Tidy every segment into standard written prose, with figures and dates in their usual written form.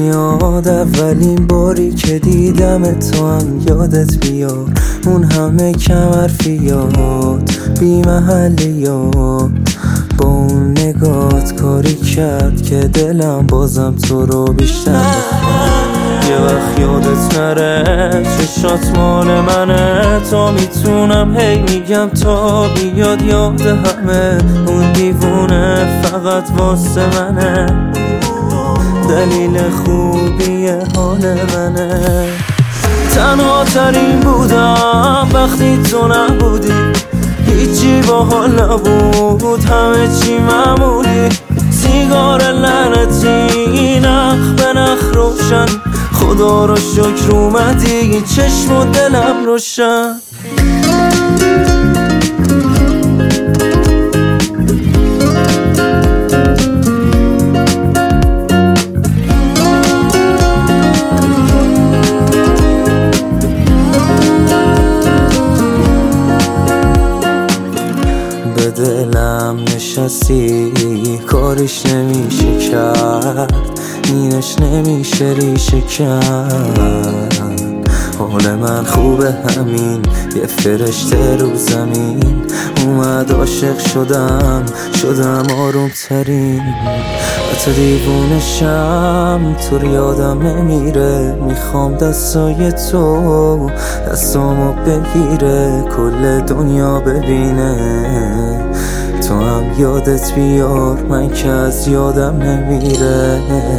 میاد اولین باری که دیدم تو هم یادت بیاد، اون همه کم حرفیات بی محلیات، با اون نگات کاری کرد که دلم بازم تو رو بیشتر بخواد. یه وقت یادت نره چشات مال منه، تا میتونم هی میگم تا بیاد یاد همه، اون دیوونه فقط واسه منه، دلیل خوبی حال منه. تنها ترین بودم وقتی تو نبودی، هیچی با حال نبود، همه چی معمولی، سیگار لعنتی نخ به نخ روشن، خدا رو شکر اومدی چشم و دلم روشن. به دلم نشستی کارش نمیشه کرد، اینش نمیشه ریشه کرد. حال من خوبه همین، یه فرشته رو زمین اومد، عاشق شدم آروم ترین. حتی دیوونشم تو یادم نمیره، میخوام دستای تو دستامو بگیره، کل دنیا ببینه تو هم یادت بیار، من که از یادم نمیره.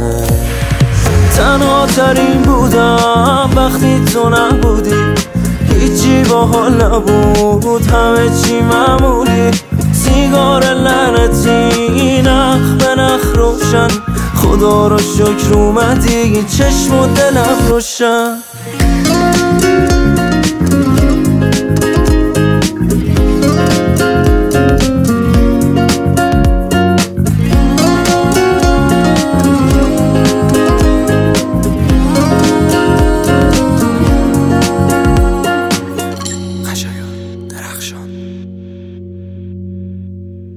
تنها ترین بودم وقتی تو نبودی، هیچی با حال نبود، همه چی معمولی، سیگار لعنتی نخ به نخ روشن، خدا رو شکر اومدی چشم و دلم روشن.